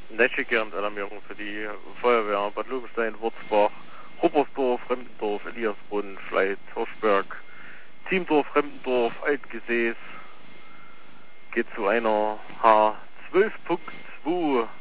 Netschike und Alarmierung für die Feuerwehr Bad Lobenstein, Wurzbach, Ruppersdorf, Fremdendorf, Eliasbrunn, Schleit, Hirschberg, Ziemdorf, Fremdendorf, Altgesäß. Geht zu einer H12.2